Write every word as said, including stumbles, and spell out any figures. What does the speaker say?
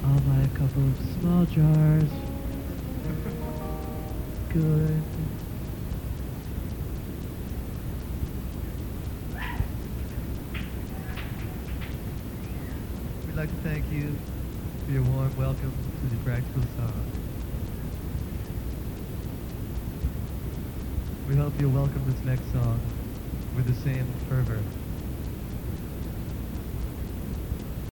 I'll buy a couple of small jars. Good. We'd like to thank you for your warm welcome to the Practical Song. We hope you'll welcome this next song with the same fervor.